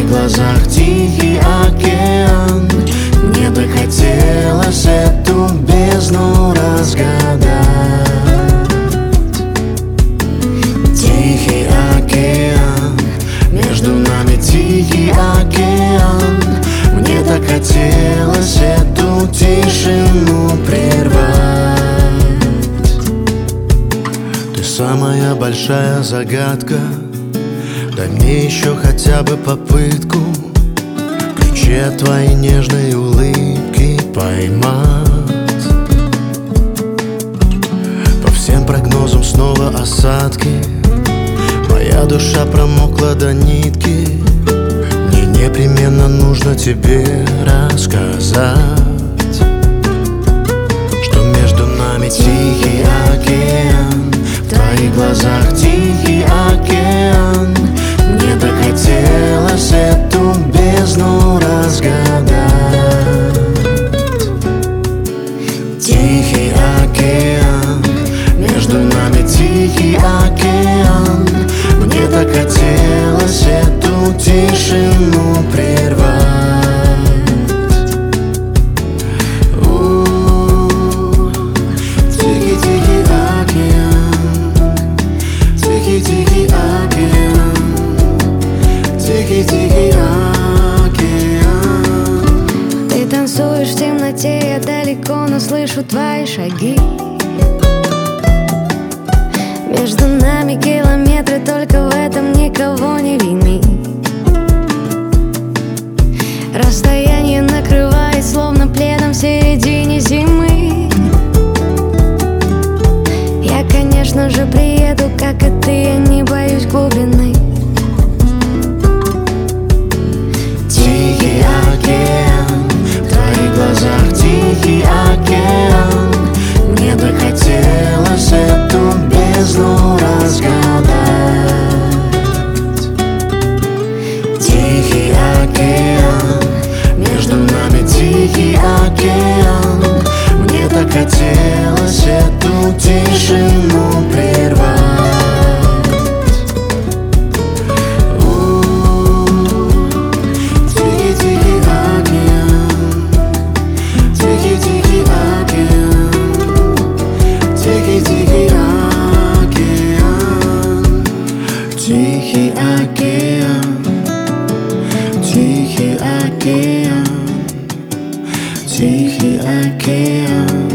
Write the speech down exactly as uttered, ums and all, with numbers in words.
глазах тихий океан. Мне бы хотелось эту бездну разгадать. Тихий океан, между нами тихий океан. Мне так хотелось эту тишину прервать. Ты самая большая загадка, дай мне еще хотя бы попытку ключи от твоей нежной улыбки поймать. По всем прогнозам снова осадки, моя душа промокла до нитки. Мне непременно нужно тебе рассказать, что между нами тихий океан, в твоих глазах тихий океан. Мне бы хотелось эту бездну разгадать. Тихий океан, между нами тихий океан. Мне так хотелось эту тишину прервать. У-у-у. Тихий-тихий океан, тихий-тихий океан, тихий-тихий океан. Ты танцуешь в темноте, я далеко, но слышу твои шаги. Между нами километры, только в этом никого не вини. Расстояние накрывает, словно пледом в середине зимы. Я, конечно же, приеду, как и ты, я не боюсь глубины. Тихий океан, в твоих глазах тихий океан. Мне бы хотелось эту бездну разгадать. Тихий океан, между нами тихий океан. Мне так хотелось эту тишину прервать. Тихий-тихий океан, тихий-тихий океан, тихий-тихий океан. Тихий океан, тихий океан, тихий океан.